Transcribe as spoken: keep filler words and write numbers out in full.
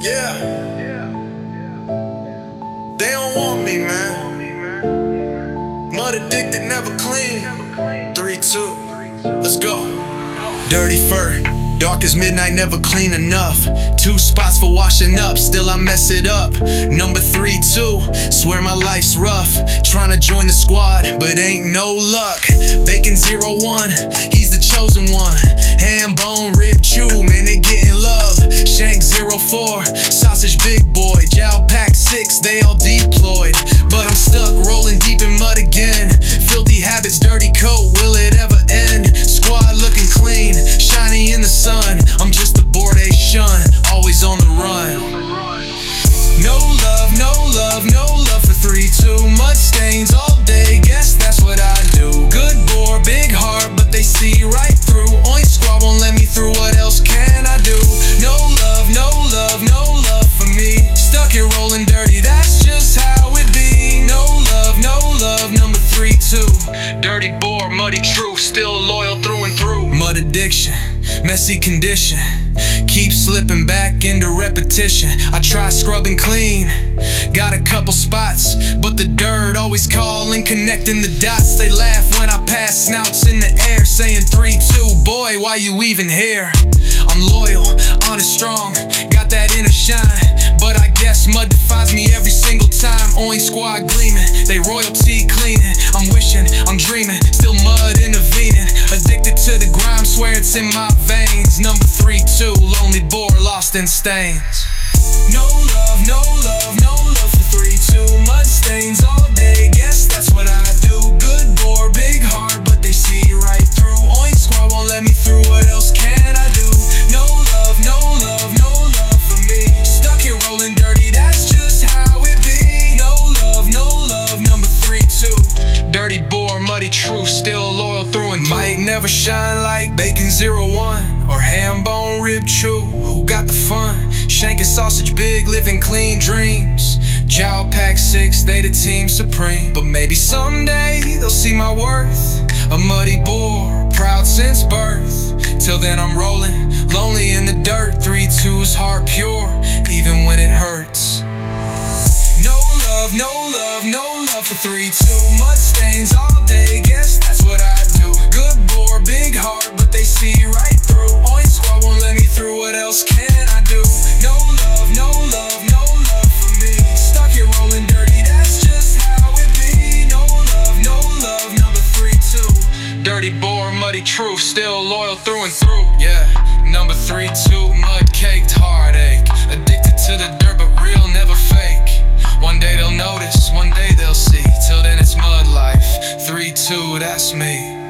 Yeah. They don't want me, man. Mud addicted, never clean. Three, two, let's go. Dirty fur, dark as midnight, never clean enough. Two spots for washing up, still I mess it up. Number three, two, swear my life's rough. Trying to join the squad, but ain't no luck. Bacon zero one, he's the chosen one. Ham, bone, rib, chew, man, they getting love. Shank zero four, sausage big boy. Jow pack six, they all deployed. But I'm stuck, rolling deep in mud again. Filthy habits, dirty coat, will it ever end? Squad looking clean, shiny in the sun. I'm just the boy they shun, always on the run. No love, no love, no love for three two. Mud stains all day, guess that's what I do. Good bore, big heart, but they see right through. Oink squad won't let me through, what else can I do? No love, no love, no love for me. Stuck here rolling dirty, that's just how it be. No love, no love, number three two. Dirty bore, muddy truth, still loyal through and through. Mud addiction, messy condition, keep slipping back into repetition. I try scrubbing clean, got a couple spots, but the dirt always calling, connecting the dots. They laugh when I pass, snouts in the air, saying three two, boy, why you even here? I'm loyal, honest, strong, got that inner shine, but I guess mud defines me every single time. Oink squad gleaming, they royalty cleaning. I'm wishing, I'm dreaming, still mud intervening. Addicted to the grime, swear it's in my veins. Number three two, lonely bore, lost in stains. No love, no love, no love for three two. Mud stains all day, guess that's what I do. Good bore, big heart, but they see right through. Oink squad won't let me through, what else can I do? No love, no love, no love for me. Stuck here rolling dirty, that's just how it be. No love, no love, number three two. Dirty bore, muddy truth, still loyal through and through. Might never shine like bacon zero one or ham, bone, rib, chew. Who got the fun? Shank and sausage big, living clean dreams. Jow pack six, they the team supreme. But maybe someday they'll see my worth. A muddy bore, proud since birth. Till then I'm rolling, lonely in the dirt. three two's heart pure, even when it hurts. No love, no love, no love for three two. Mud stains all day, guess that's what I do. Good bore, big heart, but they see right through. Oink squad won't let me through, what else can I do? No love, no love, no love for me. Stuck here rolling dirty, that's just how it be. No love, no love, number three two. Dirty bore, muddy truth, still loyal through and through. Yeah, number three two, mud caked heartache. Addicted to the dirt, but real, never fake. One day they'll notice, one day they'll see. Till then it's mud life, three two, that's me.